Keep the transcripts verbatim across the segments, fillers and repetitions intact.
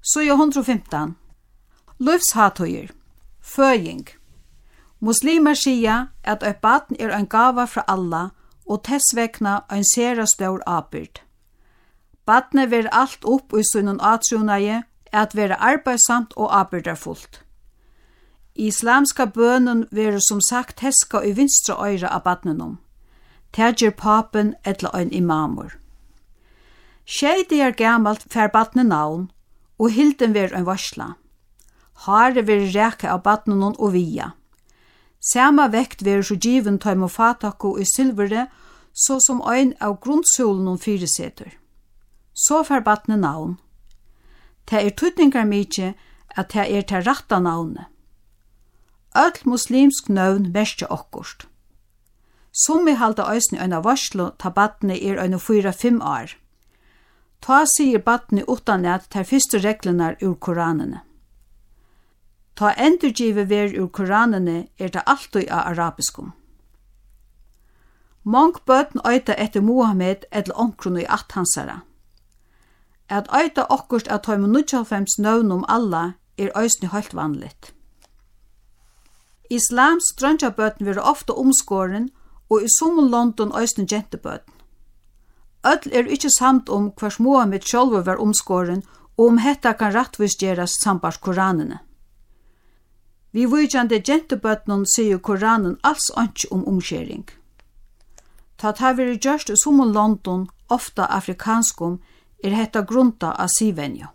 Så är hundra femton. Livshatoyer. Føying. Muslimer sier at et barn er en gava fra alla og tessvekna en sera stor apyrd. Barnet ver alt opp i sunnen atrunnaje at være arbeidsamt og apyrdarfullt. Islamska bønnen ver som sagt heska i vinstra øyre av barnenom. Tægjer papen etla ein imamur. Tjei er gammalt fær barnet navn, og hilden ver en varsla. Hare ver reka av barnenom og via. Sama vekt ver så given tøym og fatakko i silvere, så som ein av grunnsolen og fyreseter. Så fær barnet navn. Det er tydningar mykje at det er til ratta navnet. Öll muslimsk nøvn verste okkurst. Som i halda øysni øyna varslo ta batni er øyna fyra fem år. Ta sier batni utan at tar fyrste reglenar ur Koranene. Ta endurgive ver ur Koranene er det alltid av arabiskum. Mong bøtn øyta etter Mohammed etter onkrun i atthansara. At øyta okkurst at tøymu nittiofems nøvn om alla er øysni helt vanligt. Islams drøntjabøten vil ofta omskåren, og i summon London øysne gentebøten. Ødl er ikkje samt om hvers Mohammed sjálfur var omskåren, og om hetta kan rattvis gjerast sambart Koranene. Vi vujjande gentebøtnen sier Koranen alls ikke om omskjering. Ta ta veri gjørst i summon London, ofta afrikanskum, er hetta grunta av sivenjo.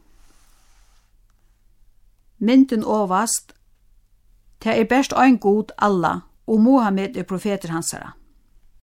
Mynden ovast, det er best ein god alla, og Mohammed er profeter hansara.